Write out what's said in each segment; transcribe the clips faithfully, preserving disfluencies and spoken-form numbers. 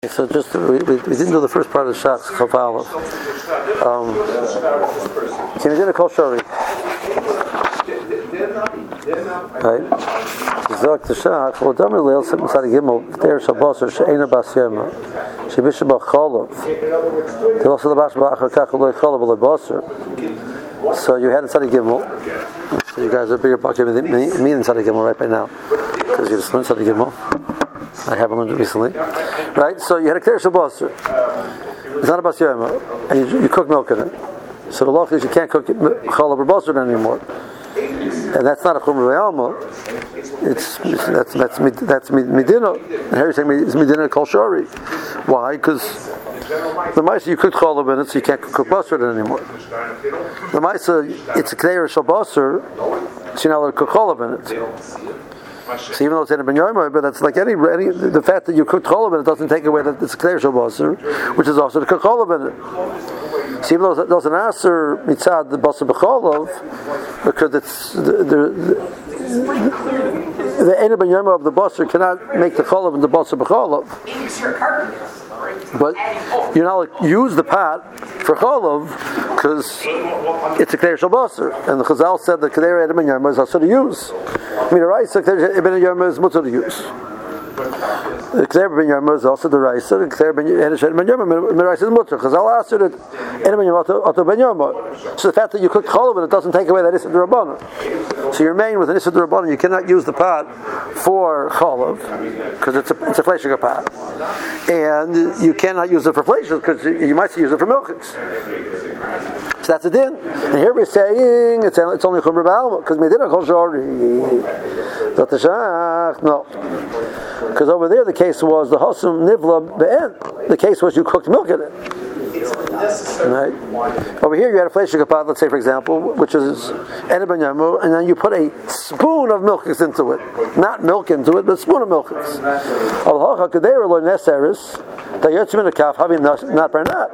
So just we, we, we didn't do the first part of the Shach Chaval. Um, can we do the Kol Shari? Right. Zok the Shach. Well, Damer Leil Sim Sadi Gimel. There Shabbos or Sheina Bas Yema. Shebisha Bacholov. They also the Bash Ba'achar Kacholoi Cholov Lebaser. So you had in Sadi Gimel. So you guys are bigger bucket than me in Sadi Gimel right by now because you just learned Sadi Gimel. I haven't learned it recently. Right? So you had a Kter Shabbos. It's not a Bas Yoma. And you, you cook milk in it. So the law is you can't cook Chalav or Basar anymore. And that's not a Chumra V'Alma. It's, it's that's that's that's Medina. And here you're saying it's Medina Kol Shari. Why? Because the Maisa you cooked Chalav in it, so you can't cook Basar in it anymore. The Maisa it's a Kter Shabbos, so you're not allowed to cook Chalav in it. So even though it's in a ben yomer, but that's like any, any the fact that you cooked cholav in it doesn't take away that it's a k'ter shabbos, which is also to cook cholav in it. So even though it doesn't answer mitzad the basar b'cholav, because it's the the, the ene ben yomer of the basar cannot make the cholav in the basar b'cholav. But you're not like use the pot for cholav because it's a k'ter shabbos, and the Chazal said that k'ter ene ben yomer is also to use. I mean, the rice, the K'ter ben yomer is mutter to use. The K'ter ben yomer is also the rice. The K'ter ben yomer, the rice is mutter. Because I'll ask you that ene ben yomer ato ben yomer. So the fact that you cook cholav and it doesn't take away that issa d'Rabbanan. So you're main with an issa d'Rabbanan. You cannot use the pot for cholav because it's a it's a fleishiger pot, and you cannot use it for fleishiger because you might use it for milkings. So that's a din. And here we're saying it's it's only chumra b'alma because medina kol shari. No, because over there the case was the hosum nivla be'en. The case was you cooked milk in it. Right. Over here you had a fleishiger pot, let's say for example, which is ene ben yomer, and then you put a spoon of milk into it, not milk into it, but a spoon of milk. Al hacha kadeir lo neseris that yotzim in a kaf having not bernat.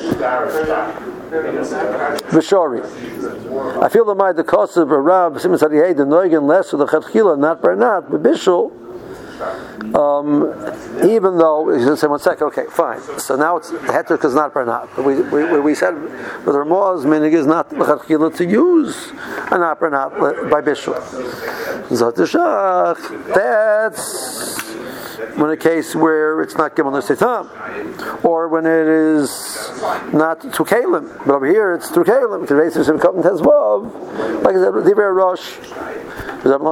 V'shori. I feel that my the cost of a rab siman sadi hey the noigen less of the chatchila not bernat b'bishul. Um, even though you say one second, okay, fine. So now it's heter because not bernat. But we we we said with the Ramaz meaning is not l'chatchila to use a not bernat by bishul. Zatishach. That's when a case where it's not given the setam, or when it is not to kalim. But over here it's to kalim. Because races him come tezvav, like I said, divrei rosh. Which the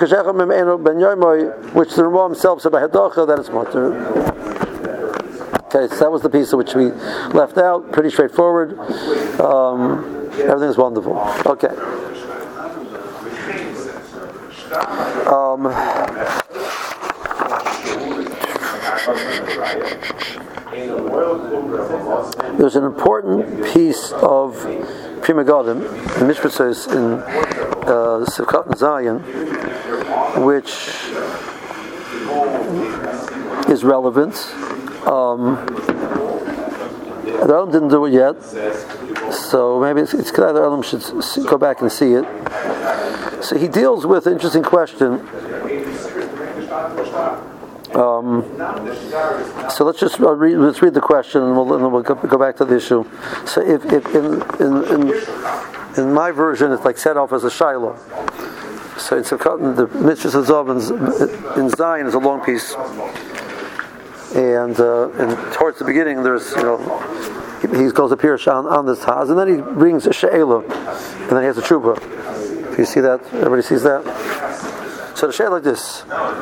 Ramah himself said by Hadacha that it's mutter. Okay, so that was the piece of which we left out. Pretty straightforward. Um, everything is wonderful. Okay. Um, there's an important piece of Pri Megadim, the Mishpat says in uh, Sivkat and Zion, which is relevant. Um, the Elam didn't do it yet, so maybe it's, it's the Elam should see, go back and see it. So he deals with an interesting question. Um, so let's just uh, read, let's read the question, and we'll, and we'll go, go back to the issue. So, if, if in, in in in my version, it's like set off as a shiloh. So it's a the Mitzvah Zav in Zion is a long piece, and uh, and towards the beginning there's you know he, he goes up here on, on this Taz, and then he brings a she'ela, and then he has a tshuva. Do you see that? Everybody sees that. So the she'ela like this.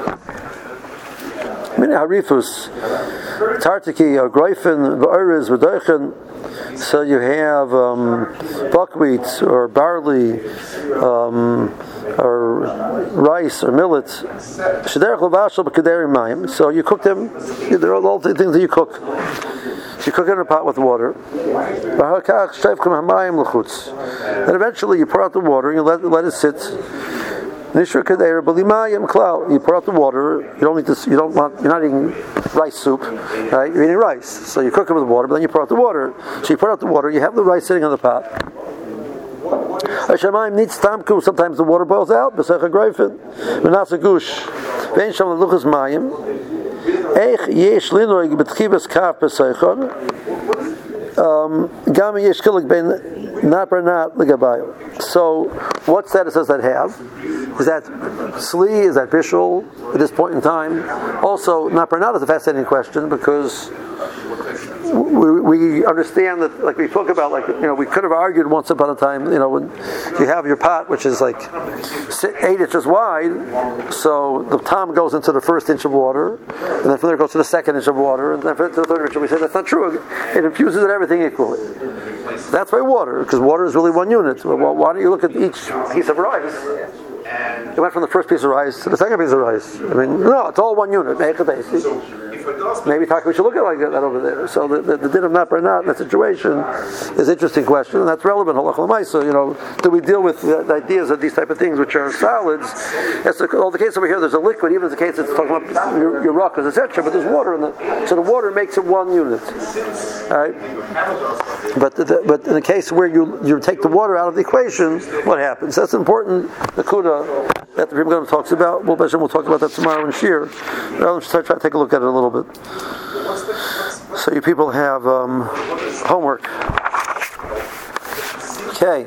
Mini harifus, tartiki, or groifen, v'oriz, v'doichen. So you have um, buckwheat or barley, um, or rice or millet. Shederach l'vashal b'kederi mayim. So you cook them. They're all the things that you cook. So you cook it in a pot with water. Then eventually you pour out the water and you let let it sit. Nishra kadeir b'limayim klal. You pour out the water. You don't need this. You don't want. You're not eating rice soup, right? You're eating rice. So you cook it with water, but then you pour out the water. So you pour out the water. You have the rice sitting on the pot. Hashemayim needs tamku. Sometimes the water boils out. B'secha greifin. V'nasa gush. Ve'en sham leluchas mayim. Eich yesh linoig betchivas kaf pesaychon. Gam yesh kilik ben not bernat legabayo. So, what status does that have? Is that sli? Is that bishul at this point in time? Also, not bernat is a fascinating question because we, we understand that, like we talk about, like you know, we could have argued once upon a time. You know, when you have your pot, which is like eight inches wide, so the tom goes into the first inch of water, and then from there it goes to the second inch of water, and then to the third inch. We say that's not true. It infuses everything equally. That's by water, because water is really one unit. Well, why don't you look at each piece of rice? It went from the first piece of rice to the second piece of rice. I mean, no, it's all one unit. Maybe talk, we should look at it like that over there. So the, the, the din of not or not in that situation is an interesting question, and that's relevant. So, you know, do we deal with the, the ideas of these type of things which are solids? That's the, well, the case over here, there's a liquid, even in the case it's talking about your, your rockas, et cetera, but there's water in the, so the water makes it one unit. All right? But the, the, but in the case where you you take the water out of the equation, what happens? That's important. The kuda that the Rebbe talks about. We'll, we'll talk about that tomorrow in Shir. I'll try to take a look at it a little bit. So you people have um, homework. Okay.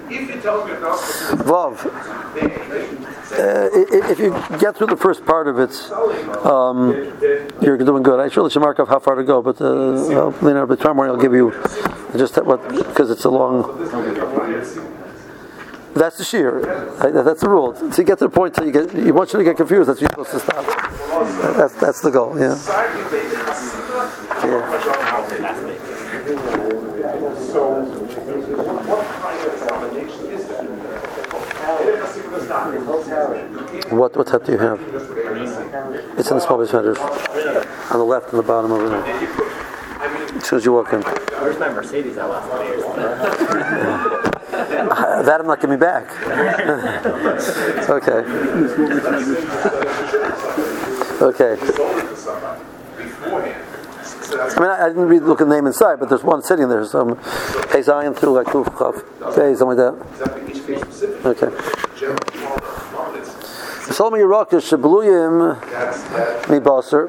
Vav. Uh, if you get through the first part of it, um, you're doing good. I surely should mark off how far to go, but uh, well, Lena, but tomorrow morning I'll give you just what, because it's a long. That's the shear. That's the rule. So you get to the point till you get. You want you to get confused. That's you're supposed to stop. That's that's the goal. Yeah. Yeah. What what type do you have? It's in the small base measures on the left and the bottom over there. As soon as you walk in. Where's my Mercedes I lost twenty years ago? That I'm not giving back. Okay. Okay. I mean, I, I didn't read look at the name inside, but there's one sitting there. Some Hey Zion through like Kuf Chav, okay, something like that. Okay. Solomon Yerakish Shabluyim Mibaser.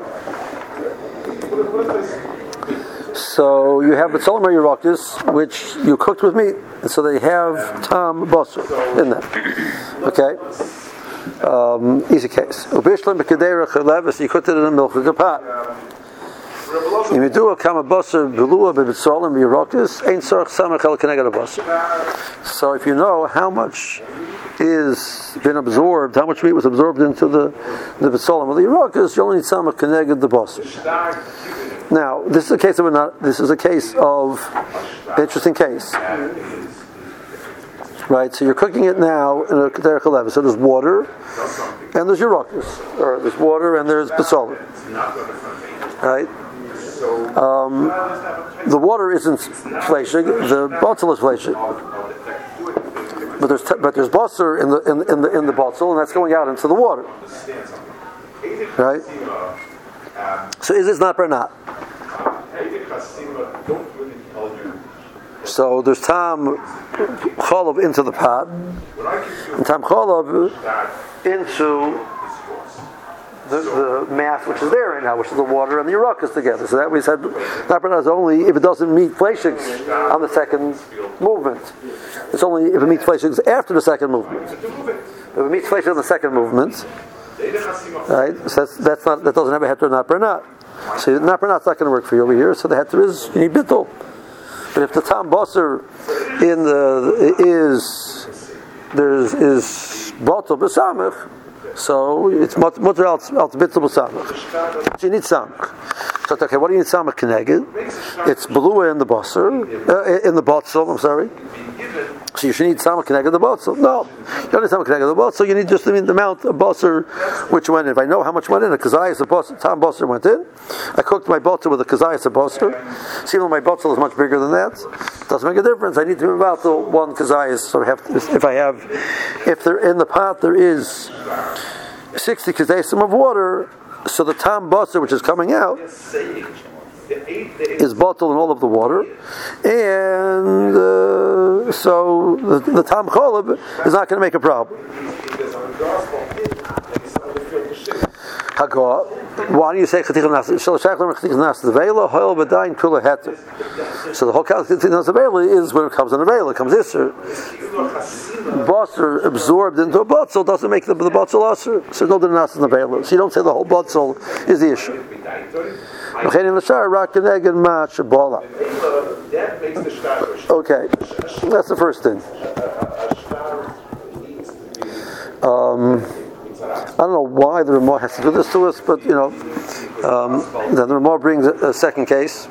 So you have the Solomon Yerakish, which you cooked with meat, and so they have tam basar in them. Okay. Um, easy case. Ubishlam b'kedera chalevis. You cooked it in a milk pot. If you do a kama basar belua b'bitzolim b'yerakish, ain't sorach samach el keneged basar. So if you know how much is been absorbed, how much meat was absorbed into the the bitzolim of the yerakish, you only need samach keneged the basar. Now, this is a case of a not. This is a case of an interesting case, right? So you're cooking it now in a kederach level. So there's water, and there's yerakish, or there's water and there's bitzolim, right? Um, the water isn't fleshig, the botzel is fleshig, but there's t- but there's basar in the in, in the in the botzel, and that's going out into the water, right? So is this not or not? So there's tam cholov into the pot, and tam cholov into the, the mass which is there right now, which is the water and the yerakish together. So that we said not or not is only if it doesn't meet fleishigs on the second movement. It's only if it meets fleishigs after the second movement. If it meets fleishigs on the second movement, right? So that's, that's not that doesn't have a heter not or not. So not or not's not going to work for you over here. So the heter is you need bittul. But if the tam basar in the is there's is batal b'samach, so it's mutter al bittul b'samach. So you need samach. So okay, what do you need samach keneged? It's belua in the basar uh, in the botzel. I'm sorry. So you should need samach keneged the botzel. No, you don't need samach keneged the botzel. You need just the, the amount of basar which went in. If I know how much went in, a kazayas of basar, tam basar went in. I cooked my botzel with a kazayas of basar. See, when my botzel is much bigger than that, it doesn't make a difference. I need to move out the one kazayas. So I have to, if I have, if there in the pot there is sixty kazasim of water, so the tam basar which is coming out is bottled in all of the water, and uh, so the, the tam cholov is not going to make a problem. Hagor. Why do you say Chatichas Nas? Shal Shachlam Chatichas Nas Nevela Hoil B'Dayin Kula Heter. So the whole concept of Chatichas Nas Nevela is when it comes on Nevela, it comes Isser. Basar absorbed into a Batzel doesn't make the, the Batzel Asr. So no Nas Nevela. So you don't say the whole Batzel is the issue. Okay, that's the first thing. Um, I don't know why the Ramah has to do this to us, but you know, um, then the Ramah brings a, a second case.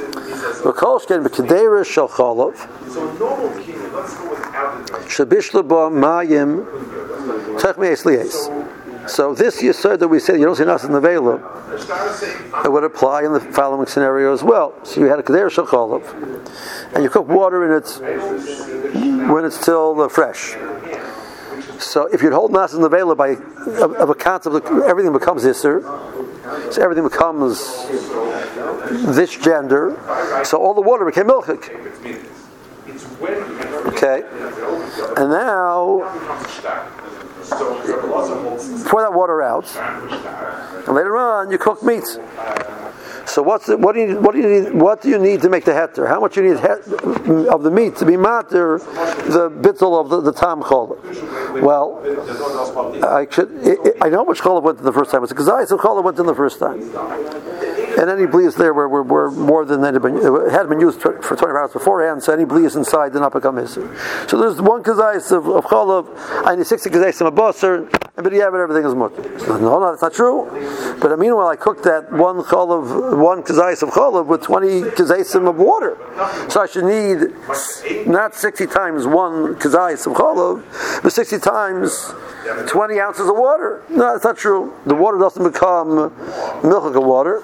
So this Yesod that we said you don't see Nas in the Vela, it would apply in the following scenario as well. So you had a Kedera Shal and you cook water in it when it's still uh, fresh. So if you'd hold Nas in the Vela by of, of a concept that everything becomes Isser, so everything becomes this gender, so all the water became Milchik. Okay, and now pour that water out, and later on you cook meat. So what's the, what do you what do you need what do you need to make the heter? How much you need het, of the meat to be mater the bittul of the, the tam chol? Well, I should I know how much chol went in the first time. It's a kazai, so chol went in the first time. And any bleas there were, were, were more than that had been, it had been used for twenty-four hours beforehand, so any bleas inside did not become Isser. So there's one kazais of, of cholav, I need sixty kazais of a basar, and but you have it, everything is mutter. So, no, no, that's not true. But meanwhile, I cooked that one cholav, one kazais of cholav with twenty kazais of water. So I should need not sixty times one kazais of cholav, but sixty times twenty ounces of water. No, that's not true. The water doesn't become milk of water.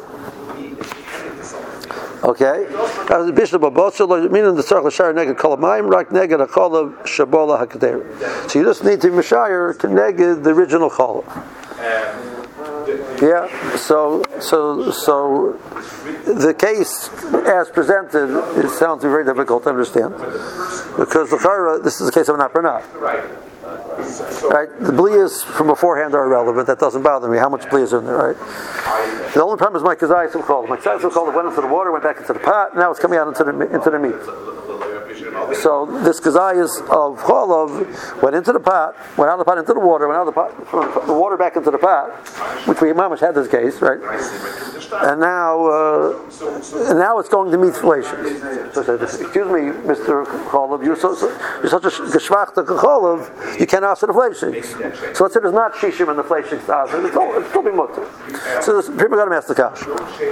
Okay, meaning the tzarich l'shayir neged kol hamayim rak neged hacholav shabola hakeder. So you just need to mishayir neged the original cholav. Yeah. So so so the case as presented, it sounds very difficult to understand because the chayra, this is a case of an apranat. Right, the blias from beforehand are irrelevant. That doesn't bother me. How much blias are in there, right? The only problem is my kazayis of chol. My kazayis of chol went into the water, went back into the pot. Now it's coming out into the into the meat. So this kazayis of cholav went into the pot, went out of the pot into the water, went out of the pot, from the water back into the pot, which we mamish had this case, right? And now, uh, and now it's going to meat flations. So I said, excuse me, Mister Cholav, you're, so, so, you're such a geschmackte cholav, you can't ask for the flations. So let's say there's not shishim in the flations to ask, it's all, it's still being mutter. So this, people got to ask the kash.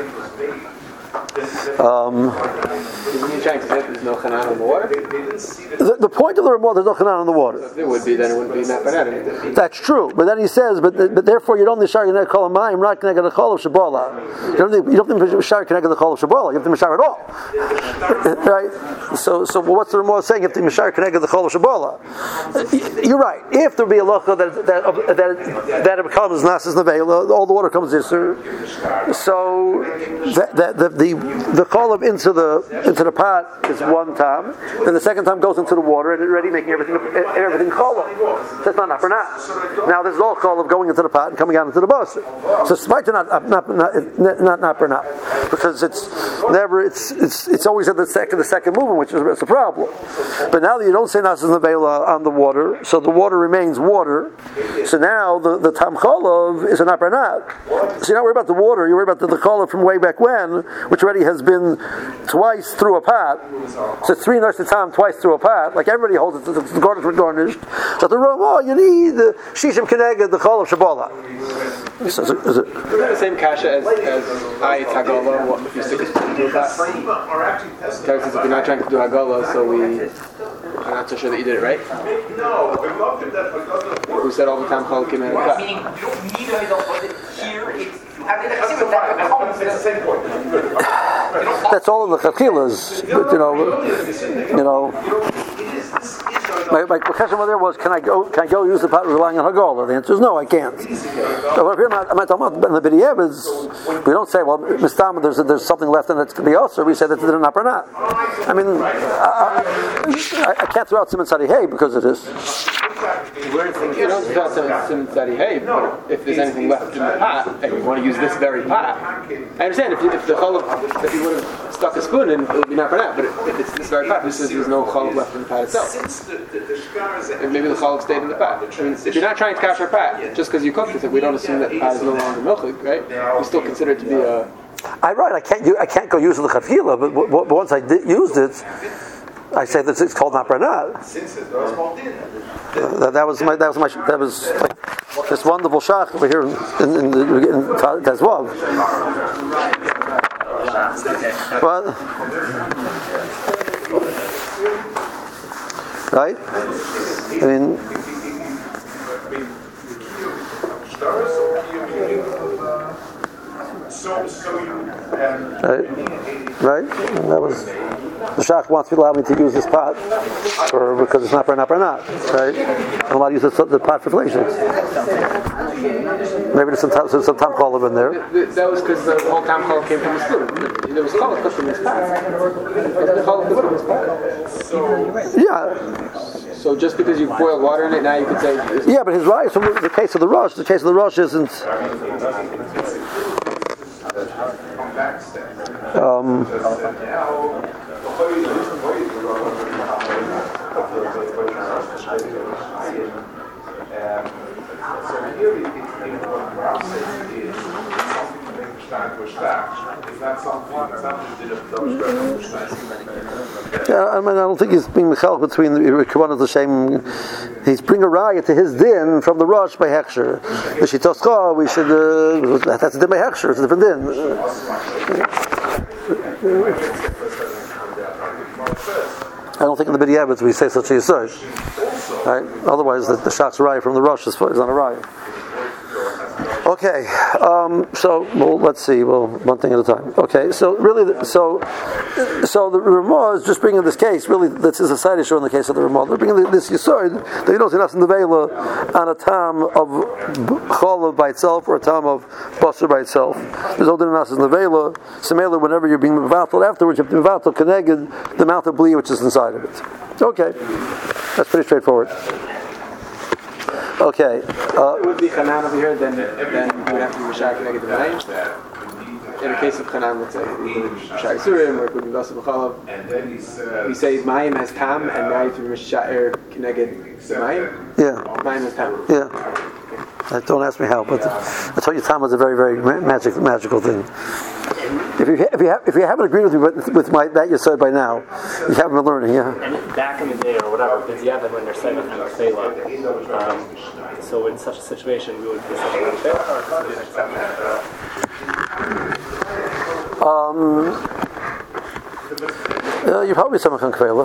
Um, You're trying to say there's no chanan in the water? The, the point of the Ramah, there's no chanan in the water. If there would be, then it wouldn't be napanat. That's true, but then he says, but but therefore you don't need shar connect kol hamayim right connect the chol of shabola. You don't need you don't need shar connect the chol of shabola. You have to mishar at all, right? So so well, what's the Ramah saying? You have to mishar connect the chol of shabola. You're right. If there be a locha that that that that it becomes nasas nevela, all the water comes isser. So that that the the the cholav into the into the pot is one time. Then the second time goes into the water and it's already making everything everything cholav. So that's not napernat. Now there's all cholav going into the pot and coming out into the basar. So it's not not not not not napernat because it's never it's it's it's always at the second the second movement, which is it's a problem. But now that you don't say nasas nevela on the water, so the water remains water. So now the the tam cholav is a napernat. So you're not worried about the water. You're worried about the, the cholav from way back when, which already has been twice through a pot. So it's three nurses time twice through a pot. Like everybody holds it, the, the garnish were garnished. So the room, oh, you need the shishim keneged the chol of shabola. So, is, it, is it the same kasha as as I hagala? What if you stick it into a pot? Tarek says if you're not trying to do hagala, so we are not so sure that you did it right. Who said all the time chol came in a pot? Meaning you don't need it here. It's that's all in the chachilas, but you know, you know. My, my question over there was, can I go? Can I go use the pot relying on Hagala? The answer is no, I can't. So if you're not, I'm not talking about in the B'di'evas, we don't say, well, Mistama, there's there's something left and it's going to be also. We say that it's an upper not. I mean, I, I, I can't throw out Simon Sadi Hey because it is. We're thinking, you know, it's not some, some study, hey, but if there's anything left in the pot, and you want to use this very pot, I understand if, you, if the cholov, if you would have stuck a spoon in, it would be not for that, but if, if it's this very pot, this is, there's no cholov left in the pot itself. And maybe the cholov stayed in the pot. I mean, if you're not trying to kasher a pot, just because you cooked it, we don't assume that the pot is no longer milchig, right? We still consider it to be a... I right. I can't. I can't go use the chatchila, but, but, but once I did, used it, I say that it's called not branat. Uh, that, that was my. That was my. That was like this wonderful shach over here in, in, in, in, in Tezvav. What? Right? I mean. Right, right. And that was the shach wants to allow me to use this pot, or because it's not for not, not, right? I'm allowed to use the, the pot for flations. Maybe there's some time, some time cholov in there. That was because the whole time cholov came from the spoon. There was cholov cooked in this pot. The cholov cooked in this pot. Yeah. So just because you boil water in it, now you could say. Yeah, but his right. So the case of the rush, the case of the rush isn't. Um, Yeah, I mean, I don't think he's being mechal between the Kavanah the Shem. He's bringing a raya to his din from the rush by Heksher. We should toscha. We should. Uh, that's a din by Heksher. It's a different din. I don't think in the B'diavad we say such a yisod. Right? Otherwise, the, the shach's raya from the rush is, is not a raya. Okay, um, so well, let's see. Well, one thing at a time. Okay, so really, so so the Ramah is just bringing this case. Really, this is a side issue in the case of the Ramah. They're bringing this yisod that you don't see nothing in the vela on a tam of cholav by itself or a tam of basar by itself. There's no difference in the vela. Similar, whenever you're being mevatel afterwards, you have to mevatel connected the amount of bli which is inside of it. Okay, that's pretty straightforward. Okay. Uh, it would be Chanan over here, then then you would have to be Mishak Neged Mayim. In the case of Chanan, let's say Mishak Surim or it would be Basa B'chalav. We say Mayim has Tam, and now you have to be Mishak Neged Mayim. Yeah. Mayim has Tam. Yeah. Uh, don't ask me how, but I told you Tam was a very, very magic, magical thing. If you if you have, if you haven't agreed with me with, with my that you said by now, you haven't been learning, yeah. And back in the day or whatever, because you have them when they're saying kind of failure. Um, so in such a situation, we would be such a failure, or would be Um, uh, you probably some kind of failure.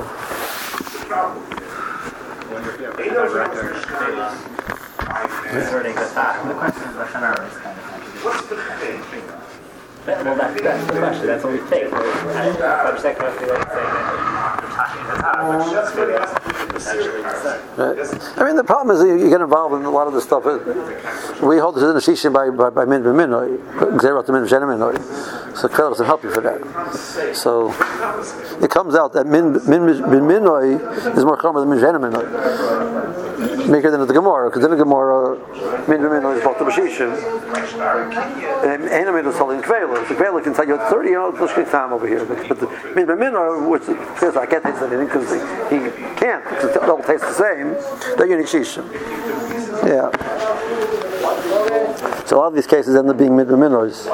Inserting the fact. The question is, Lashon Hara is kind of contradictory. Well, that, that's the question. That's what we take. I understand correctly that saying that you're talking the top, which is really essentially the same. Right. I mean, the problem is that you get involved in a lot of this stuff. We hold this in a shishim by by by min b'minoi, gzerot min b'shenim. So Kvela doesn't help you for that. So it comes out that min min b'minoi is more common than min b'shenim. Maker than the Gemara, because in the Gemara, min b'minoi is both the b'shishim. And Einamid is holding Kvela. So Kvela can tell you thirty, you know, let's get time over here. But, but the min b'minoi, which says I can't taste anything because he can't, because it all tastes the same. That you need shishim. Yeah. So a lot of these cases end up being min b'minois.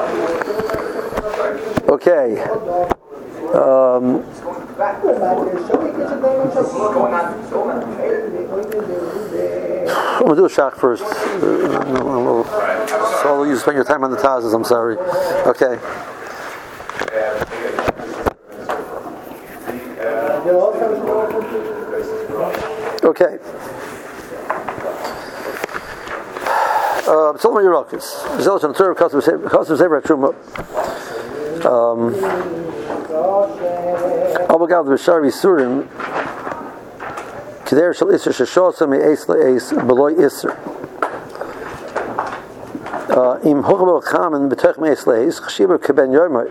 Okay. Um, I'm going to do a shach first. Uh, so I'll you spend your time on the tazes, I'm sorry. Okay. Okay. So many Yerakis. Zealous on Torah, Kasim Sefer Truma. Um, Abagav the Bishari Surim. Keder Shal Isser Shashosam Eis LeEis Beloy Isser. Im Hochbel Chamen B'Tech Meis LeEis Chshiva Keben Yormai.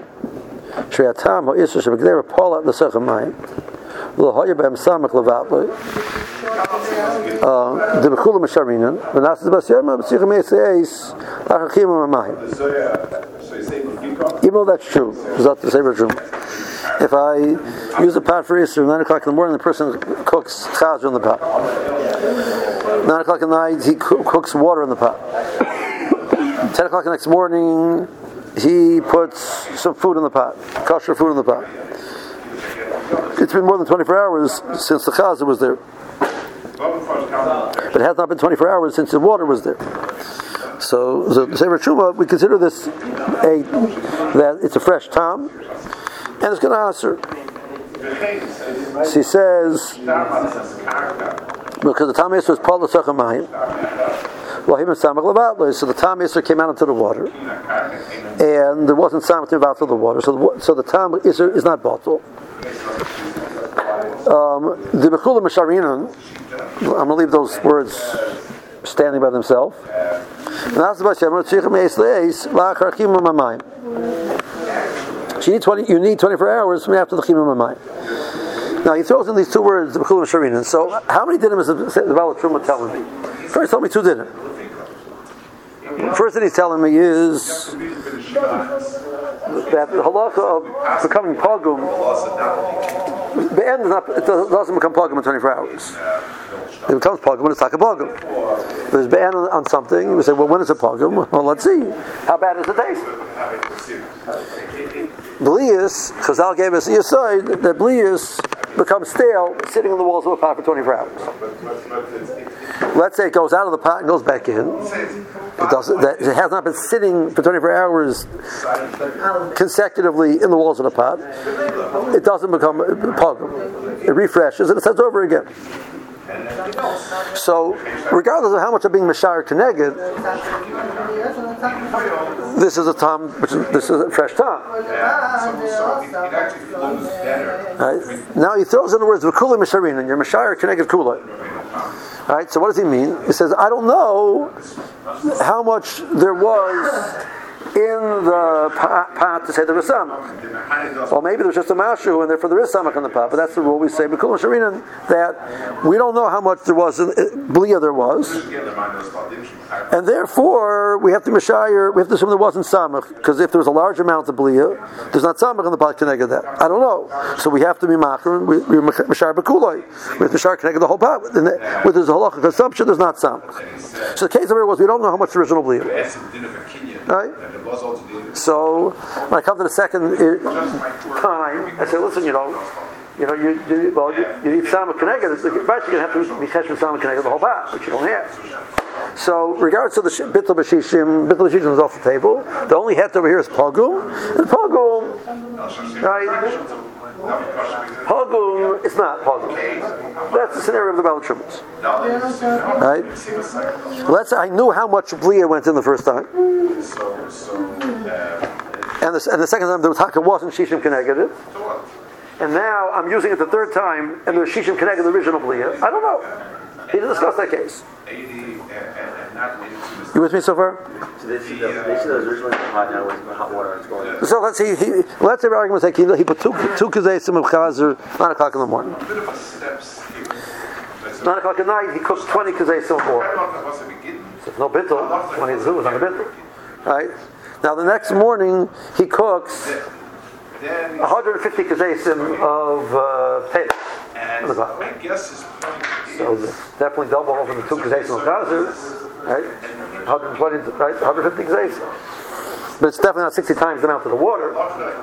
Shriatam Ho Isser Shebegder Paul at the Sechem Mayim. L'Hoya B'Hem Samach Levatloi. the Bechula Mesharinan, the Nasas Basyama, B'Sicha Meitzeis, Lachachim Amayim. Even though that's true, is that the same true? If I use a pot for Easter, nine o'clock in the morning, the person cooks chazir in the pot. Nine o'clock at night, he co- cooks water in the pot. Ten o'clock the next morning, he puts some food in the pot, kosher food in the pot. It's been more than twenty-four hours since the chazir was there. But it has not been twenty-four hours since the water was there. So, the Sefer Truma, we consider this a that it's a fresh tam, and it's going to answer. She says, because the tam yisr was Paul L'Sachamayim, well, he was Samach Levatlo, so the tam yisr came out into the water, and there wasn't Samach Levatlo the water, so the, so the tam yisr is not bottle. Um, the Bechula Mesharinan, I'm going to leave those words standing by themselves. You need twenty. You need twenty-four hours from after the chimum amayim. Now he throws in these two words, the bechula mesharinan. So how many dinim is the Baal Truma telling me? First, tell me two dinim. First thing he's telling me is that the halakha of becoming pogum, the end is not. It doesn't become pogum in twenty-four hours. It becomes pogum when it's like a pogum. If there's ban on, on something, we say, well, when is it pogum? Well, let's see. How bad is the taste? Blias, Chazal gave us the aside that blias becomes stale sitting in the walls of a pot for twenty-four hours. Let's say it goes out of the pot and goes back in. It doesn't. That, it has not been sitting for twenty-four hours consecutively in the walls of the pot. It doesn't become pogum. It refreshes and it starts over again. So, regardless of how much I'm being Mashar Keneged, this is a tam, which is, this is a fresh tam. Right? Now he throws in the words V'kula Misharin, and you're Mashar Keneged Kula. Right? So what does he mean? He says, I don't know how much there was in the pot, pot to say there was samach. Well, maybe there's just a mashu and therefore there is samach in the pot, but that's the rule we say. B'kul Sharinan, that we don't know how much there was, in, blia there was, and therefore we have to mishayir, we have to assume there wasn't samach, because if there was a large amount of blia, there's not samach in the pot connected that. I don't know. So we have to be machar, we, we mishayir b'kuloi. We have to mishayir connected the whole pot. With there's a halacha consumption, there's not samach. So the case of it was we don't know how much the original blia was. Right? So when I come to the second time, I say, listen, you know, you know, you, you well, you, you need samach connected. It's you're going to have to be cheshbon samach connected the whole pot, which you don't have. So, regards to the bittul b'shishim, bittul b'shishim is off the table. The only het over here is pogum, and pogum, right? Pogum, it's not pogum. That's the scenario of the Baal Trumas. Right? Let's say I knew how much blia went in the first time. And the, and the second time the taka wasn't shishim connected. And now I'm using it the third time and there's shishim connected the original blia. I don't know. He didn't discuss that case. You with me so far? So they see that was originally hot, now it's hot water, it's going. So let's see. He, let's say the argument is like he, he put two two kazaysim of chazer nine o'clock in the morning. Nine o'clock at night he cooks twenty kazaysim of water. So no bittul. Twenty is not a bittul. Right. Now the next morning he cooks one hundred fifty kazaysim of uh, potatoes. And I guess his point is so definitely double over the two kazaysim of chazer. Right, one hundred twenty, right, one hundred fifty kazaysim. But it's definitely not sixty times the amount of the water.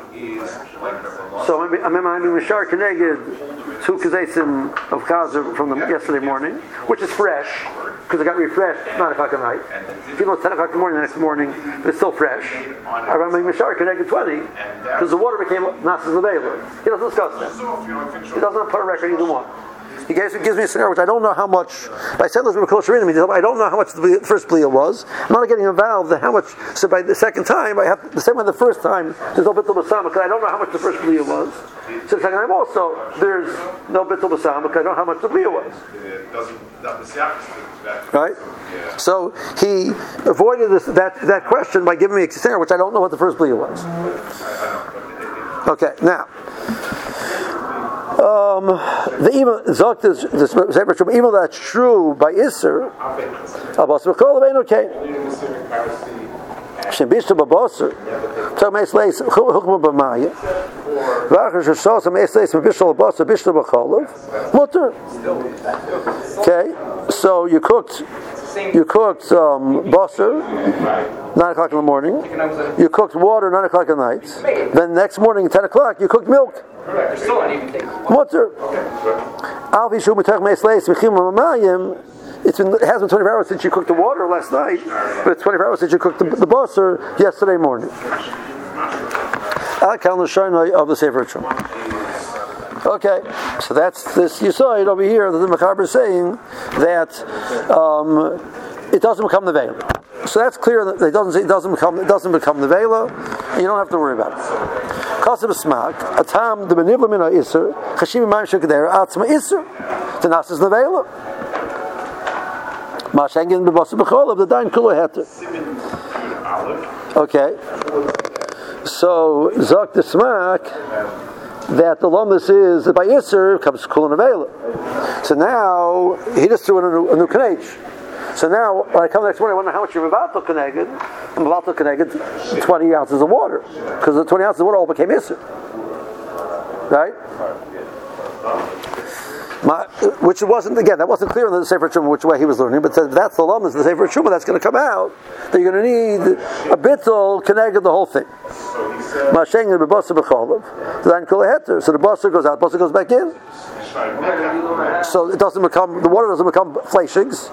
So I'm having mishar keneged two kazaysim of chazer from the yesterday morning, which is fresh because it got refreshed nine o'clock at night. Even though it's ten o'clock in the morning, the next morning, but it's still fresh. I'm having mishar keneged twenty because the water became nasas leveila. He doesn't discuss that. He doesn't put a record either one. He gives, gives me a scenario which I don't know how much. I said this with Kol Sharinim. I don't know how much the first blia was. I'm not getting involved in how much. So by the second time, I have the same way the first time. There's no bittul b'samach because I don't know how much the first blia was. So the second time also there's no bittul b'samach because I don't know how much the blia was. Right. So he avoided this, that that question by giving me a scenario which I don't know what the first blia was. Okay, now. Um, the even zok this this sefer truma, even though that's true by Isser, Abbas B'chol Vein okay. Shebishta Babosser, so Meis Leis Chukma B'Maya, V'achar Shosha Meis Leis Bishta Babosser Bishta B'Cholav, Mutter. Okay, so you cooked. You cooked um, basar, nine o'clock in the morning. You cooked water, nine o'clock at night. Then next morning, ten o'clock, you cooked milk. Mutter. It's been, it has been twenty-four hours since you cooked the water last night, but it's twenty-four hours since you cooked the, the basar yesterday morning. Al Kal L'Shaynai of the Sefer Truma. Okay, so that's this. You saw it over here that the Mechaber is saying that um, it doesn't become the veil. So that's clear that it doesn't. It doesn't become. It doesn't become the veil. You don't have to worry about it. Kasav smak atam the benivla mina iser chashim imayim shekadera atzma iser the nasas the veil. Mashengin b'basar b'cholav the dain kula heter. Okay, so zok the smak. That the lamas is that by Isser comes Kulon Avela. So now he just threw in a new, a new Kanech. So now when I come next morning, I wonder how much you're about to Kaneged. I'm about to Kaneged twenty ounces of water. Because the twenty ounces of water all became Isser. Right? My, which wasn't, again, that wasn't clear in the Sefer Truma which way he was learning, but that's the lamas, the Sefer Truma that's going to come out, that you're going to need a bittul Kaneged the whole thing. So the basar goes out, basar goes back in. So it doesn't become, the water doesn't become fleshings.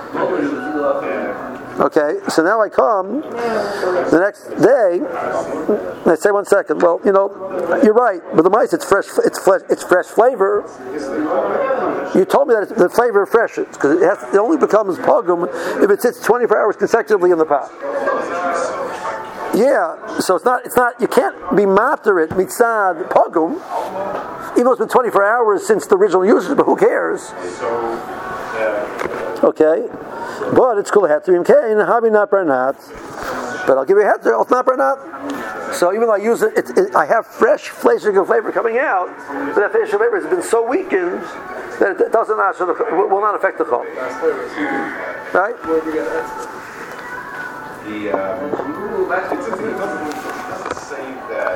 Okay, so now I come the next day and I say one second, well, you know, you're right, but the mice it's fresh it's fresh it's fresh flavor. You told me that it's, the flavor freshens because it has it only becomes pogum if it sits twenty-four hours consecutively in the pot. Yeah, so it's not, it's not, you can't be mater it mitzad pogum, even though it's been twenty-four hours since the original usage, but who cares? Okay, but it's cool heter im kain, habi not bernat, but I'll give you a heter, it's not bernat. So even though I use it, it, it I have fresh fleshing of flavor coming out, but that fleshing of flavor has been so weakened that it doesn't actually, will not affect the chol. Right? The um, it doesn't say that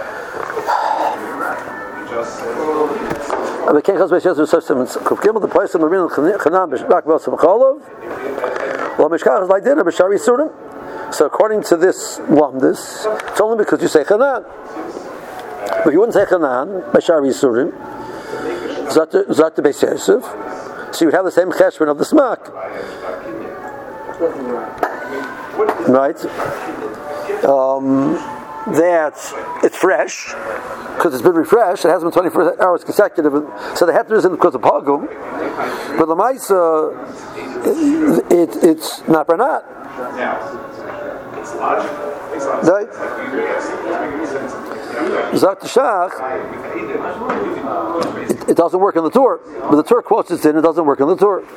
we just said. Aber kein Chaz Beishes with such things. Kufkim the place in the Rin Chanam B'Shbak B'Osam Cholov. Well, Mishkach is like dinner B'Shari Surim. So according to this Lamdis, it's only because you say Chanan. If you wouldn't say Chanan B'Shari Surim, Zat the Beis Yosef, so you would have the same cheshbon of the smak. Right? Um, that it's fresh because it's been refreshed. It hasn't been twenty-four hours consecutive, so the heter isn't because of pogum. But the ma'isa, it, it, it's not bernat. Right? Zak Shach, it, it doesn't work in the Torah, but the Torah quotes it in. It doesn't work in the Torah.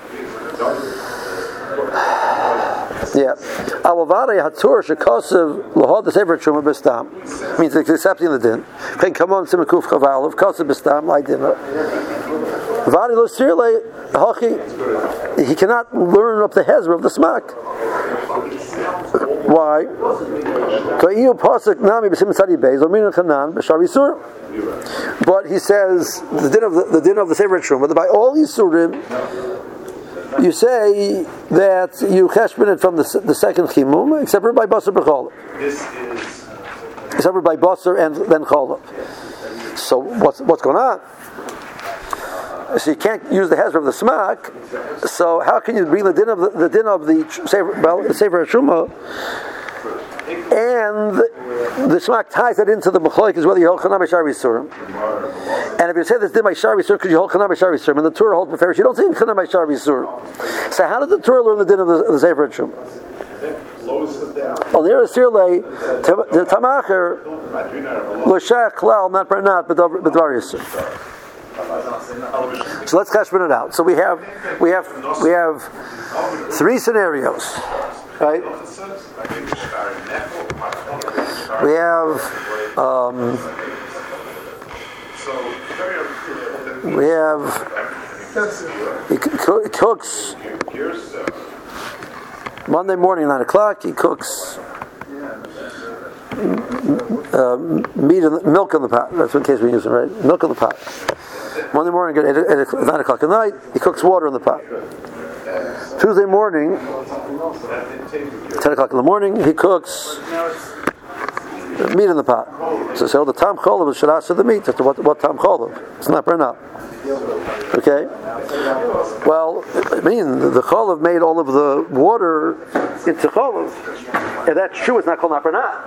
Yeah. Alavare hatur shekasav lahod the sefer truma b'stam means it's accepting the din. Can come on simekuf chavalav kasav b'stam like dinner. Vadi lo sirle hachi. He cannot learn up the hezra of the smak. Why? Ka'iyu pasuk nami b'sim tzadi beis or mina chanan b'shar yisur. But he says the din of the, the din of the sefer truma that by all yisurim. You say that you cheshbon it from the, the second chimum, except for by basar b'cholav. This is except for by basar and then cholav. So what's what's going on? So you can't use the hezra of the smak. So how can you bring the din of the, the din of the sefer well, the sefer truma, and the, the smak ties that into the mechloek is whether you hold chanam b'shar yisurim. And if you say this din by shar yisurim, because you hold chanam b'shar yisurim, and the Torah holds beferish, you don't say chanam b'shar yisurim. So how did the Torah learn the din of the, of the sefer truma? On the other sirle, the tamacher l'shach klal not bernat b'dvar yisurim. So let's cheshbon it out. So we have we have we have three scenarios, right? We have um, We have, he co- cooks Monday morning, nine o'clock, he cooks uh, meat and milk in the pot. That's in case we're using, right? Milk in the pot. Monday morning at eight, eight, eight, nine o'clock at night, he cooks water in the pot. Tuesday morning, ten o'clock in the morning, he cooks meat in the pot. So say, oh, the tam cholav is shadasa the meat. That's what, what tam cholav. It's not burn up. Okay? Well, I mean, the cholav made all of the water into cholav. And that's true, it's not called not burn up.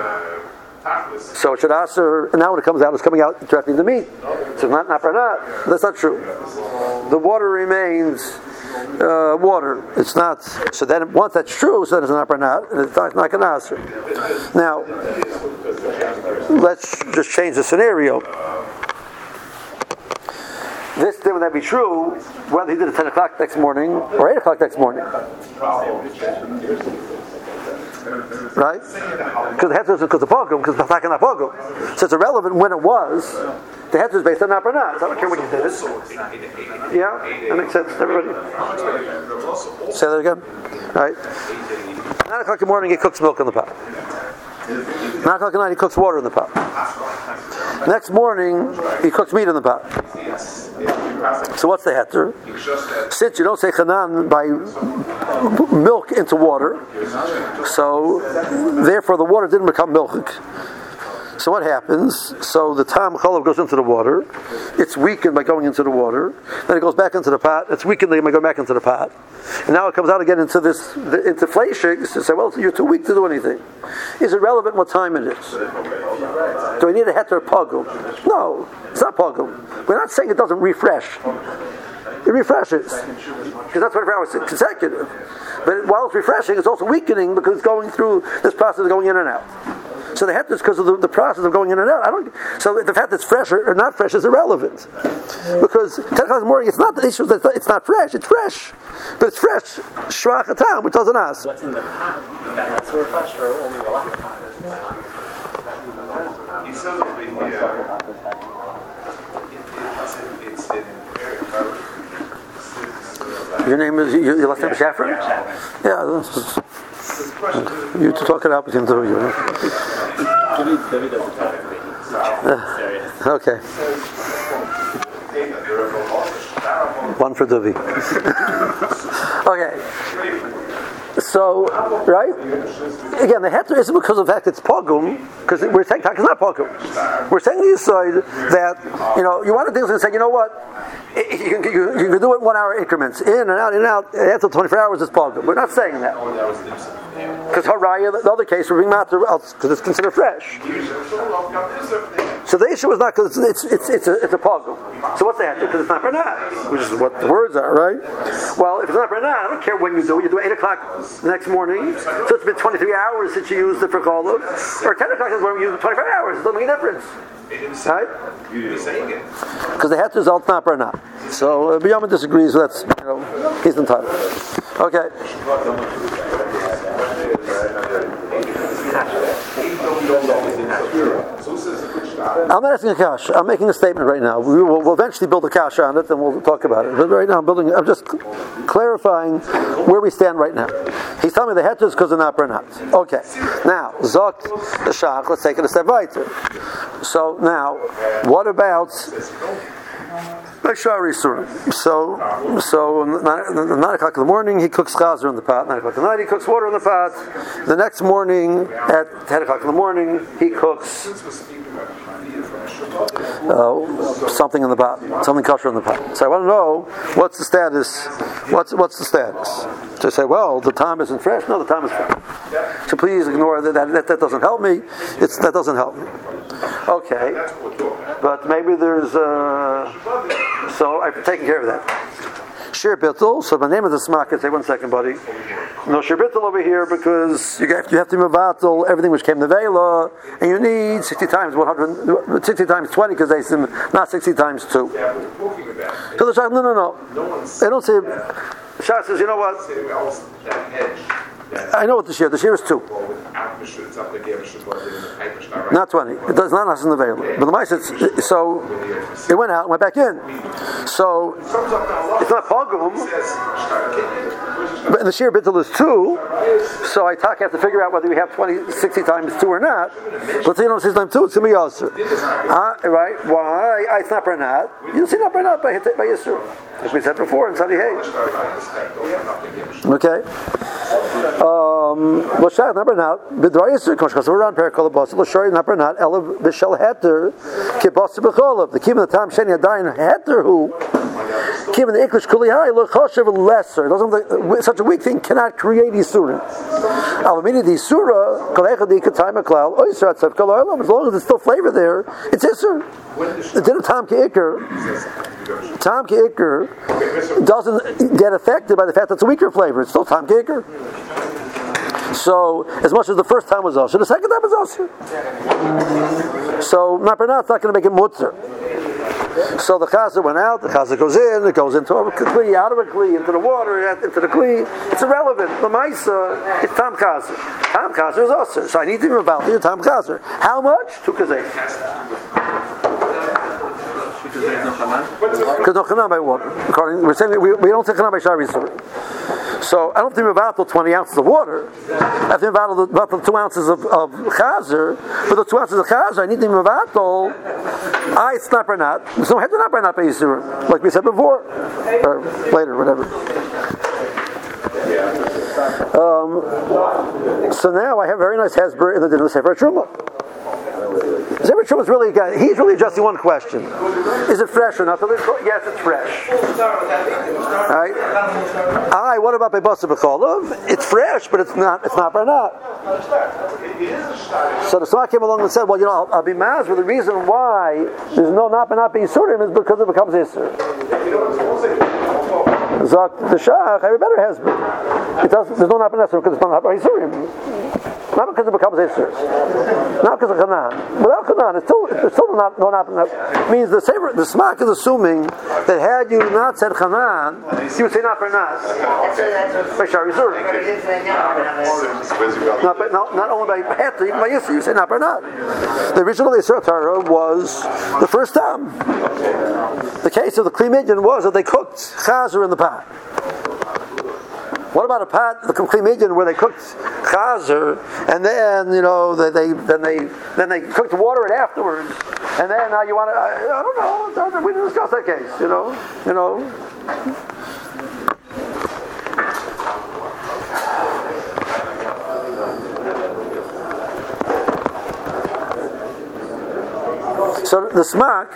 So it should answer, and now when it comes out, it's coming out directly in the meat. So it's not not burn up. That's not true. The water remains uh, water. It's not. So then, once that's true, so then it's not burn out, and it's not, not going to answer. Now, let's just change the scenario. This then would that be true whether he did it ten o'clock next morning or eight o'clock next morning, right? Because the heter is because the pogum, because the fact not pogum. So it's irrelevant when it was. The heter is based on not or not. So I don't care when you did it. Yeah, that makes sense. Everybody, say that again. All right. Nine o'clock in the morning, he cooks milk in the pot. Nine o'clock at night, he cooks water in the pot. Next morning, he cooks meat in the pot. So what's the heter? Since you don't say chanan by milk into water, so therefore the water didn't become milk. So what happens? So the tam cholav goes into the water. It's weakened by going into the water. Then it goes back into the pot. It's weakened by going back into the pot. And now it comes out again into this, into fleshing. To say, well, you're too weak to do anything. Is it relevant what time it is? Do I need a heter pogum? No, it's not pogum. We're not saying it doesn't refresh. It refreshes. Because that's twenty-four hours consecutive. But while it's refreshing, it's also weakening because it's going through this process of going in and out. So the heter is because of the, the process of going in and out. I don't. So the fact that it's fresh or, or not fresh is irrelevant, because ten o'clock in the morning, it's not the issue that it's not fresh. It's fresh, but it's fresh shvach hatam, which doesn't ask. What's in the pot? That's refreshed or only the last pot? He says over here, it's in Your name is your, your last name is Shafran? Yeah. This is, you to talk it out between the two of you. Uh, okay. One for Duvi. Okay. So, right? Again, the heter isn't because of the fact it's pogum, because we're saying it's not pogum. We're saying the side that, you know, you want to do something and say, you know what? You can, you, you can do it in one hour increments, in and out, in and out, after twenty-four hours is pogum. We're not saying that. Because Haraya, the other case, we're being matter else because it's considered fresh. So the issue is not because it's it's it's a it's a pogum. So what's that? Because it's not bernat, which is what the words are, right? Well, if it's not bernat, I don't care when you do it. You do it eight o'clock the next morning, so it's been twenty-three hours since you used it for cholov, or ten o'clock is when you use it twenty-four hours. It doesn't make a difference, right? Because the heter is alt not bernat. So uh, B'yama disagrees. So that's, you know, he's entitled. Okay. I'm not asking a kasha. I'm making a statement right now. We will we'll eventually build a kasha on it, and we'll talk about it. But right now, I'm building. I'm just clarifying where we stand right now. He's telling me the heter is because of not bernat. Okay. Now, zok the shach. Let's take it a step weiter. So now, what about? So, so nine, nine o'clock in the morning he cooks chazer in the pot. Nine o'clock at night he cooks water in the pot. The next morning at ten o'clock in the morning he cooks uh, something in the pot, something kosher in the pot. So I want to know what's the status. What's what's the status? To say, well, the time isn't fresh. No, the time is fresh. So please ignore that. That, that, that doesn't help me. It's that doesn't help me. Okay, but maybe there's. Uh, so I've taken care of that. Shir bittul. So the name of the smak is, say one second, buddy. No shir bittul over here because you have, you have to mevatel everything which came to vela, and you need sixty times one hundred, sixty times twenty because they seem not sixty times two. So the shach, no, no, no. They don't say. The shach says, you know what? I know what the shear. The shear is two, not twenty. It does not last in the veil. But the mice, it's, so it went out and went back in. So it's not pogum. But the shear bittul is two. So I talk, have to figure out whether we have twenty, sixty times two or not. But you know, six times two, it's gonna be yasser. Uh, right? Why? I, it's not bernat. You see, not bernat by by yisur. As we said before in Sadi Hay. Okay. Um, L'shayach not bernat. B'dvar yisur kosh we're on perikol b'osel. L'shayach not bernat. Elav b'shel heter kibosel b'cholav. The kim of the time sheni adayin heter who. Kim in the English kuliyai l'choshev lesser. Doesn't such a weak thing cannot create yisurim. Alamini the yisura kolechad the katayim aklal oyser atzav kol. As long as there's still flavor there, it's yisur. The din of tam ke'ikr, tam ke'ikr doesn't get affected by the fact that it's a weaker flavor. It's still tam ke'ikr. So, as much as the first time was osher, the second time was osher. So, not it's not going to make it mutzer. So the chazer went out, the chazer goes in, it goes into a kli, out of a kli, into the water, into the kli. It's irrelevant. The maisa, it's tam chazer. Tam chazer is osher. So I need to be about the tam chazer. How much? Two kazay. Because no chanan by water. According, we're saying we, we don't say chanan by shari yisur. So I don't think about the twenty ounces of water. I think about the, about the two ounces of, of chazer. For the two ounces of chazer, I need to be mevatel. I it's not bernat. So I had to not bernat by yisur, like we said before, or later, whatever. Um, so now I have a very nice hesber in the din of the Sefer Truma. Sefer Truma is really, he's really addressing one question. Is it fresh or not? Yes, it's fresh. Right? I, what about by Basa B'cholav? It's fresh, but it's not, it's not bernat. So the Sma came along and said, well, you know, I'll, I'll be mad with the reason why there's no not bernat being Yisurim is because it becomes Yisur. Zok the Shach, I have a better husband. It doesn't, there's no not bernat because it's not Yisurim. Not because it becomes Yisur. Not because of Chanan. Without Chanan, it's still, it's still not, no not bernat. Means the Sefer, the Smak is assuming that had you not said Chanan, you would say not bernat. By Shar Yisur. Not, not, not only by Heter, even by Yisur, you say not bernat. The original Yisur Torah was the first time. The case of the Kli Midyan was that they cooked chazer in the pot. What about a pot, the Kli Midyan, where they cooked chazer and then you know they, they then they then they cooked water it afterwards, and then now you want to I, I don't know we didn't discuss that case you know you know. So the Smak,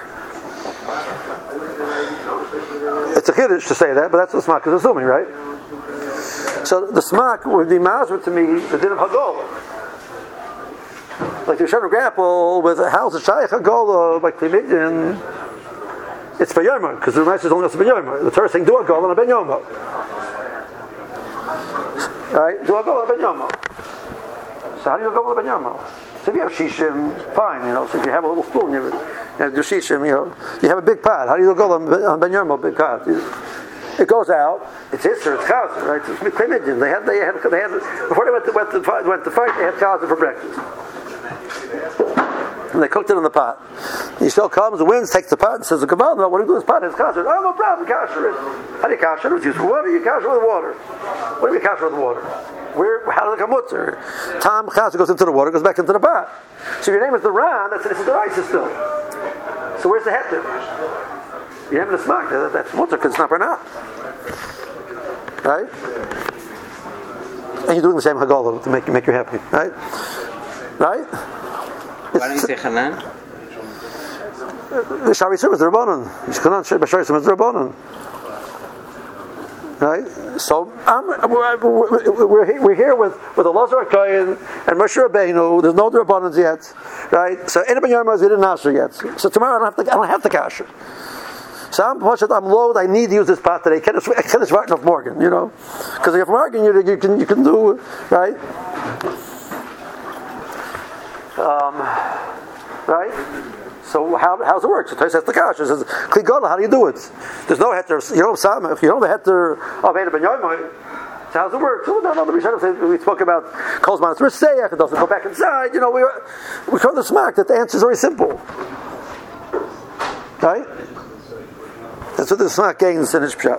it's a chiddush to say that, but that's what the Smak is assuming, right? So the Smak would be mazer to me the din of Hagolah. Like the Rishonim grapple with how's the Shaykh Hagolah by Kli Midyan. It's for Yoma, because the Ramesh is only also for Yoma. The Torah is saying do Hagolah and Ben Yoma. Right? Do Hagolah and Ben Yoma. So how do you Hagolah and Ben Yoma? So if you have shishim, fine, you know. So if you have a little spoon, you have, you have do shishim, you know. You have a big pot. How do you go on Ben Yoma, big pot? It goes out. It's Isser, it's chazer, right? It's Kli Midyan. They had, they had, they had. Before they went to, went to, went to fight, they had chazer for breakfast, and they cooked it in the pot. Yisrael comes, the winds takes the pot and says, "The Kabbalah, what do you do with this pot? It's chazer." Oh, no problem, kasher it. How do you kasher it? Use water. You kasher with water. What do you kasher with water? Where? How does it come mutzer? Tam chazer goes into the water, goes back into the pot. So if your name is the Ran, that's this is the rice still. So where's the heter? You have the Smak. That's mutzer because it's not bernat, right? And you're doing the same Hagolah to make make you happy, right? Right? Why don't you say Chanan? The Shari Yisur is the Rabbanon. Chanan Shari Yisur is the Rabbanon. Right? So I'm, we're, we're, we're here with with Elazar Kohen and Moshe Rabbeinu. There's no Rabbanons yet, right? So anybody Yom we didn't answer yet. So tomorrow I don't have to. I don't have to kasher. So I'm I'm low. I need to use this pot today. Can it's can it's right enough Morgan, you know? Because if you're Morgan, you, you can you can do right, um, right. So how how does it work? So Tais has the kash. It says Kli Gola. How do you do it? There's no heter. You don't have if you don't have the heter of Eda Ben Yomoy. how's it work? So, no, no, the Rishonim say we spoke about Kol Zman it's Risayach. It doesn't go back inside. You know, we we call the smack that the answer is very simple, right? That's what the smack gains in his pshat.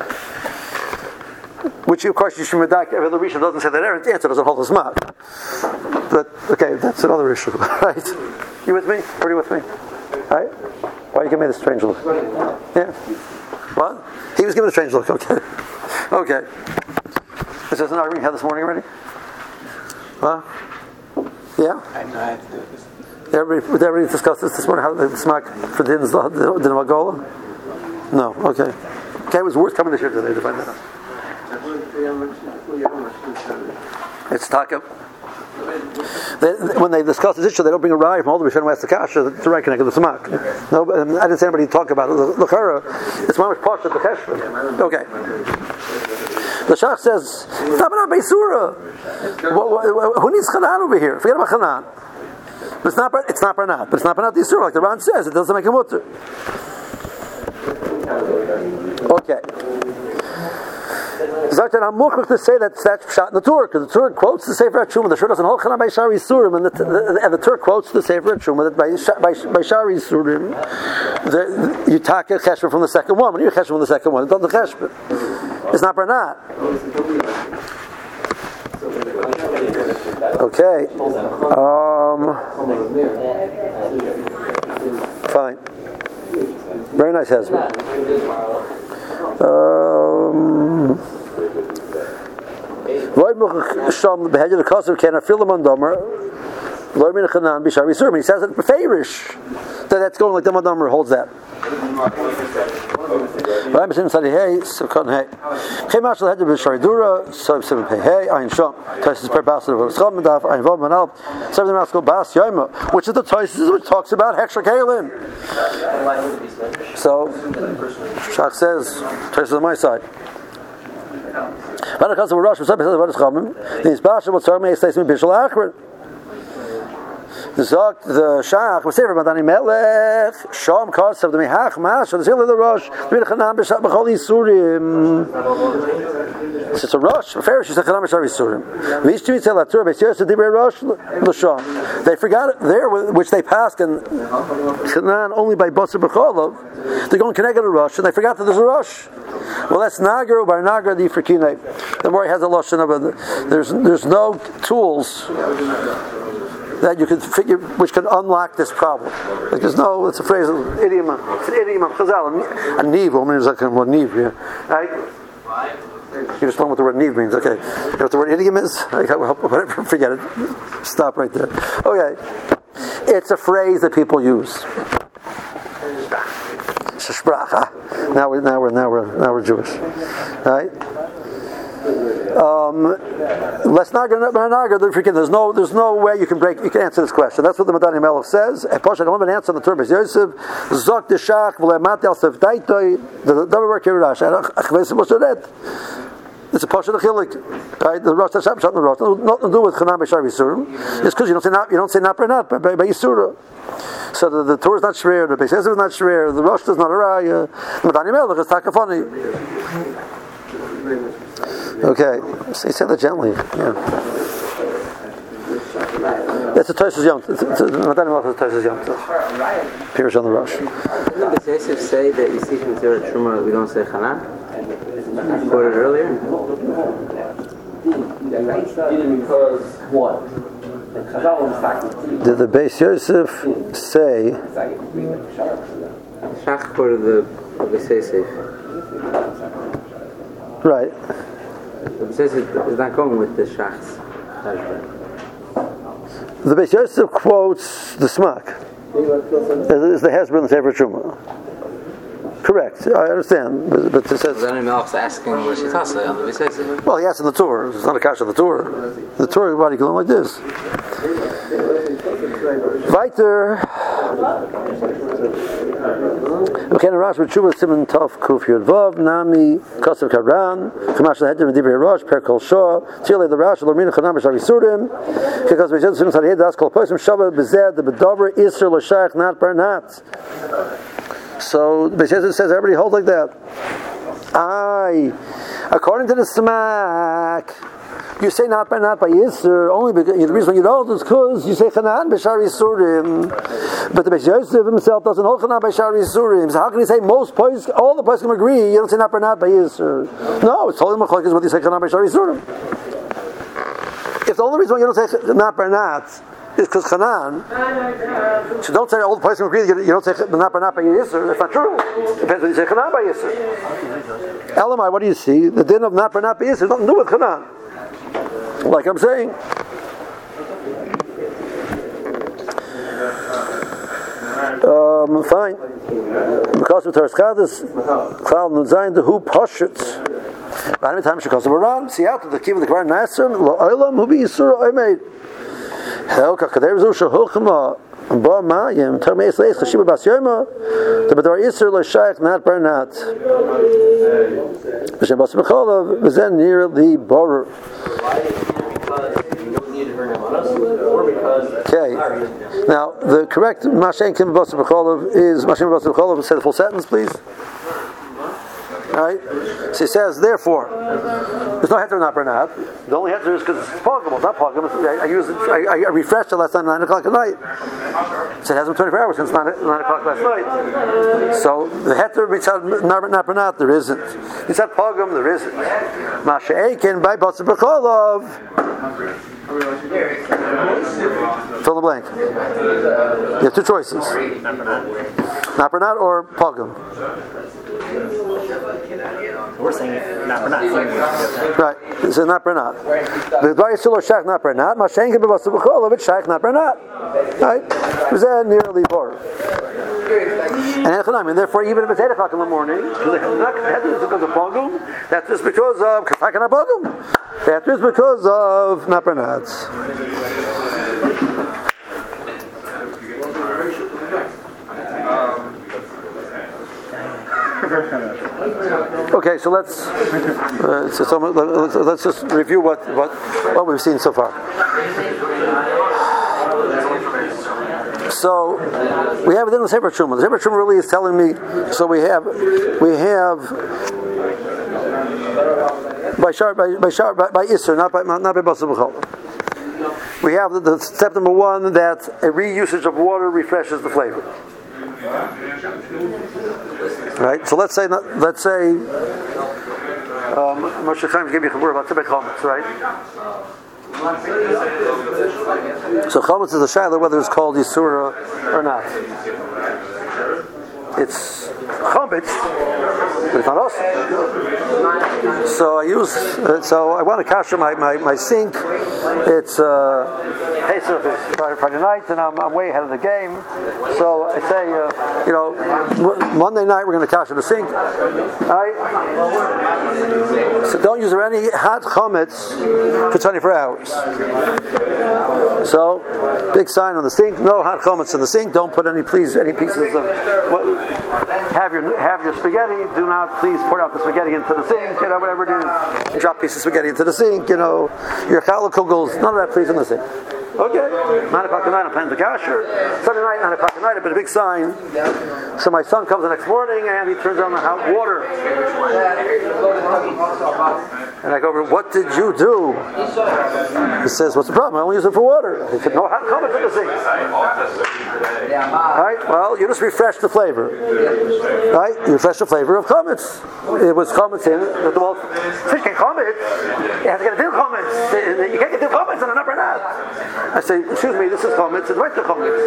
Which, of course, you should medak. Every other Rishon doesn't say that the answer doesn't hold the smack. But okay, that's another issue, right? You with me? Are you with me? Right? Why you give me this strange look? Yeah. What? He was given a strange look. Okay. Okay. This isn't arguing had this morning already? Huh? Yeah? I know I had to do this. Everybody, did everybody discuss this this morning? How the smack for Din's Din Magola? No. Okay. Okay, it was worth coming this year today to find that out. It's taka. They, when they discuss this issue, they don't bring a raya from all the Rishonim West Kasha to reconnect with the Samak. No, I didn't see anybody talk about it. The Chara, it's much part of the Cheshvan. Okay. The Shach says, it's not about Beisura. Who needs Chanan over here? Forget about Chanan. But it's not, it's not Barnat. But it's not Barnat Yisur. Like the Ran says, it doesn't make a mutter. Okay. Zaktan, I'm more quick to say that that's shot in the Torah, because the Torah quotes the Sefer HaTshuma. The Torah doesn't hold Chanah by Shari Surim, and the, the, and the Torah quotes the Sefer HaTshuma that by, by, by Shari Surim, the, you take a cheshbon from the second one. When you cheshbon from the second one, it's not the cheshbon. It's not Barnat. Okay. Um, fine. Very nice husband. Um, he says it beferish that that's going like the Madamar holds that. I'm saying that hey, so can hey. Hey, Marshall had to be Sharidura, so seven pay hey, Ein Sham. Tosis per Basel of Scham Daf, Ein Vav Manal, seven Maskel Bas Yoma, which is the Tosis which talks about Hechsher Kalim. So Shach says, Tosis on my side. But because of Rosh, what is Chamim? These Basha will serve me stays me Bishal Akron. The Zok, the Shach, was Sefer Madani Melech, Shom Kosev, the Mehach, Mash, the Zil of the Rosh, the Chanam B'Shat B'Chol Yisurim. It's a Rosh, a Farish, it's a Chanam B'Shat Yisurim. These two tell that Torah, B'Siyos, the Dibre Rosh, L'Shom. They forgot it there, which they passed in Chanam only by Bosser B'Cholov. They're going connected to Rosh, and they forgot that there's a Rosh. Well, that's Nagar, by Nagar, the Ifrikine. The more he has a Lashon of it, there's, there's no tools that you can figure, which can unlock this problem. Like there's no, it's a phrase, idiom, it's an idiom of Chazal, a niv, I mean, it's like a word niv, yeah. Right? You just learn what the word niv means, okay. You know what the word idiom is? Like, whatever, forget it. Stop right there. Okay. It's a phrase that people use. Now we're, now we're, now we're, now we're Jewish. Right? Um, let's not go There's no, there's no way you can break. You can answer this question. That's what the Madani Melech says. I don't have an answer on the Torah. Yosef Zok Deshach V'leMatel Sevdaitoi. The double work here. Rash. It's a portion of the chilik, right? The Rosh Hashem shot the Rosh. Nothing to do with Chanam B'Shar Yisurim. It's because you don't say not, you don't say not by not by, by Yisura. So the, the Torah is not shreir. The Beis Yosef is not shreir. The Rosh is not a raya. The Madani Melech is takafoni. Okay, so he said that gently. Yeah, that's a Tosas Yom. Madani Melech is a Tosas Yom. Pirish on the Rosh. Didn't the Beis Yosef say that you see from Torah Truma we don't say Chanam? Quoted earlier. Because what? Did the Beis Yosef say? Shach quoted the Beis Yosef. Right. The Beis Yosef is not going with the Shach's. The Beis Yosef quotes the Smak. It's the Hezbollah and Sefer Truma. Correct, I understand, but, but it says. Then Melch's asking what she tells on the Beis Yosef. Well, he asked in the Torah. It's not a kash on the Torah. The Torah body going like this. Weiter. Okay, Rash with Tshuva Simon Tov Kuf Yud Vav Nami Kosev Karan Chamash Lehedim Divrei Rosh Per Kol Shah Tile the Rash Lomina Chanam B'Shar Yisurim because we said Simon Sariyed Das Kol Posim Shabbat Bezed the Bedover Isser L'Shayach Not Barnat. So Beis Yosef says everybody holds like that. I According to the Smack, you say not by not by Yisr, only because the reason you don't is because you say Chanan b'Shar Yisurim. But the Beis Yosef himself doesn't hold Chanan b'Shar Yisurim. So how can he say most points, all the points can agree, you don't say not by not by Yisr? No, it's totally machlokes what you say Chanan b'Shar Yisurim. If the only reason why you don't say not by not is because Chanan, so don't say all the points can agree, you don't say not by not by Yisr, that's not true. It depends when you say Chanan by Yisr. Elamai, what do you see? The din of not by not by Yisr has nothing to do with Chanan. Like I'm saying, um, fine. Because of Teres Chadis, Klal Nudzayin the who Pashutz. But any time she calls him around, see out the key of the Gemara Nasser, Lo Olam who be Yisur Omeid. Hell, Kakadev Zusha Hulchama Ba Mayim Termeis Leis Chashiba Bas Yoma. The Badar Yisur Lo Shaykh Not Bernat. B'Shem Bas Mecholov V'Zen near the border. Okay. Now the correct Mashen Kim Bas Mecholov is Mashen Bas Mecholov. Say the full sentence, please. Right? So he says, therefore, there's no heter not bernat. The only heter is because it's pogable. It's not pogable. I, I use it. I, I refreshed it last night at nine o'clock at night. So it hasn't been twenty-four hours since nine, nine o'clock last night. So the heter mitzad not bernat there isn't. Mitzad pogam there isn't. Masha'ekin by Basa B'Cholov. Fill the blank. You have two choices. Not bernat or pogam. We're saying not for not. Right. It's not for not. The Dvar Yisur Shach not for not. Mashen can be Basa B'Cholov. It's Shach not for not. Right. Is that nearly four? And Echanami, and therefore, even if it's eight o'clock in the morning, that is because of pogum. That is because of Kafakana pogum. That is because of Napranats. Okay, so let's uh, so, so let's, let's just review what, what what we've seen so far. So we have it in the Sefer Truma. The Sefer Truma really is telling me. So we have we have by shar by by shar by, by Isser, not by not by Basa B'Cholov. We have the, the step number one that a reusage of water refreshes the flavor. Right. So let's say let's say Moshe Chaim gave you a word about Tibet chametz, right? So chametz is a shayla whether it's called Yisura or not. It's chametz, but it's not us. So I use uh, so I want to kasher my, my, my sink. It's uh, Pesach is Friday night, and I'm, I'm way ahead of the game. So I say, uh, you know, Monday night we're going to kasher the sink. Right? So don't use any hot chametz for twenty-four hours. So big sign on the sink: no hot chametz in the sink. Don't put any please any pieces of what, have your have your spaghetti. Do not please pour out the spaghetti into the sink. You know, whatever it is, you drop pieces of spaghetti into the sink. You know, your challah kugels, none of that please in the sink. Okay, nine o'clock at night I'm planning the kasher. Sunday night, nine o'clock at night, I put a big sign. So my son comes the next morning and he turns on the hot water. And I go over, what did you do? He says, what's the problem? I only use it for water. He said, no hot chametz in the sink. Right? Well, you just refresh the flavor. Right? You refresh the flavor of chametz. It was chametz in it. Well, fish can chametz. You have to get a din chametz. You can't get din chametz on an upper nut. I say, excuse me, this is chametz. It's right to chametz.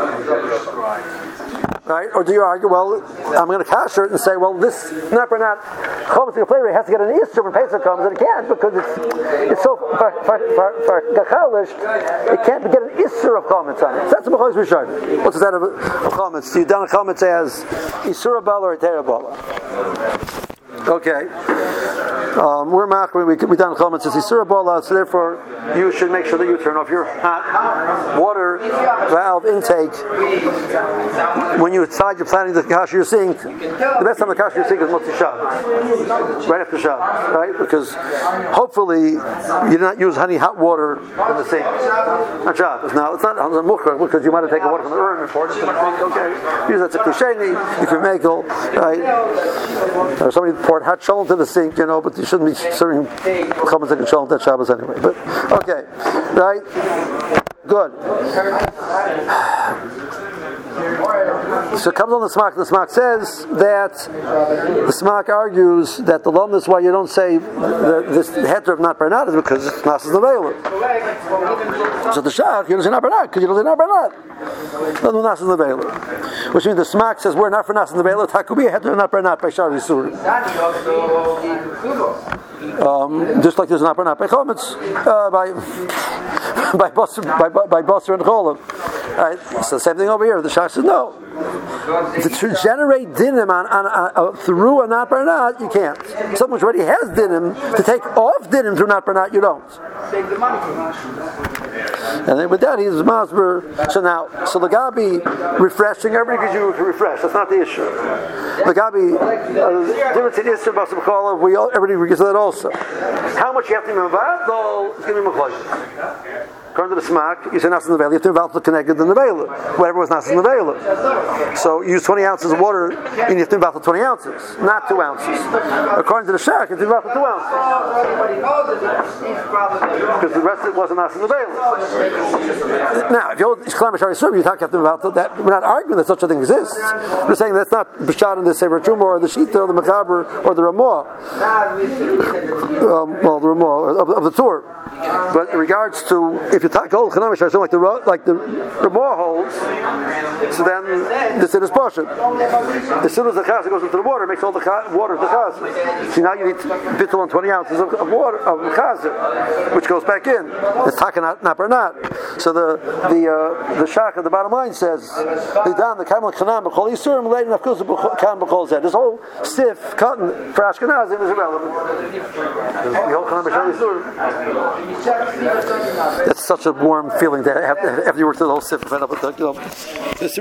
Right? Or do you argue, well, I'm going to kasher it and say, well, this not for not chametz flavor has to get an Easter when Pesach comes, and it can't because it's it's so gachalish, it can't get an Easter of chametz on it. So that's the B'chol Rishon. What's that of, of chametz? So you done a chametz as Isura Bala or Teira Bala. Okay. Um, we're machmir. We we done chametz as Isura Bala, so therefore you should make sure that you turn off your hot water valve intake when you decide you're planning to kasher your sink. The best time to kasher your sink is Motzi Shabbos, right after Shabbos, right? Because hopefully you did not use honey hot water in the sink on Shabbos. Now it's not on the mukra because you might have taken water from the urn and poured it into the sink. Okay, use that to kusheni if you make it, right? Or somebody poured or it had shalom to the sink, you know, but you shouldn't be serving chametz and shalom that Shabbos anyway. But okay, right? Good. So it comes on the Smak. The Smak says that the Smak argues that the lom is why you don't say the, this heter of not bernat is because it's not the veiler. So the Shach, you don't say not bernat because you don't say not bernat. No, not in the veiler. Which means the Smak says we're not for nas in the veiler. Takubi heter of not bernat by Shari Sur. Um, just like there's not bernat by chometz, uh, by by Basar by, by Basar and Cholev. Right? So the same thing over here. The Shach says no. To generate dinim on, on, on uh, through a not bernat, you can't. Someone which already has dinim, to take off dinim through not bernat, you don't. And then with that, he's masber. So now, so the Gabi refreshing, everybody gives you to refresh. That's not the issue. The Gabi, difference in Isser Basar B'Cholev, we all, everybody gets that also. How much you have to be involved, though, it's going to be Mechlosh. According to the Smak, you say Nas in the Veiler, you have to involve the connected in the Veiler. Whatever was Nas in the Veiler. So you use twenty ounces of water, and you have to involve the twenty ounces, not two ounces. According to the Shach, you have to involve the two ounces. Because the rest of it wasn't Nas in the Veiler. Now, if you hold Ishkalam Shari Sur, you have to involve that. We're not arguing that such a thing exists. We're saying that's not B'shad in the Sefer Truma, or the Shita, or the Mechaber, or the Ramah. Um, well, the Ramah, of, of the Torah. But in regards to, if you talk old Chanamish, like the like the Ramah holds, so then this is Pasha. As soon as the chazah goes into the water, it makes all the cha- water the chazah. See, now you need bittul and twenty ounces of, of water of chazah, which goes back in. It's talking not not or not. So the the uh, the shach at the bottom line says the down the kamal chanam b'chol yisurim laden afkus kan b'chol zed. This whole stiff cotton for Ashkenazim is irrelevant. The whole chanam b'chol yisurim. That's such a warm feeling to have after you work through the whole sif.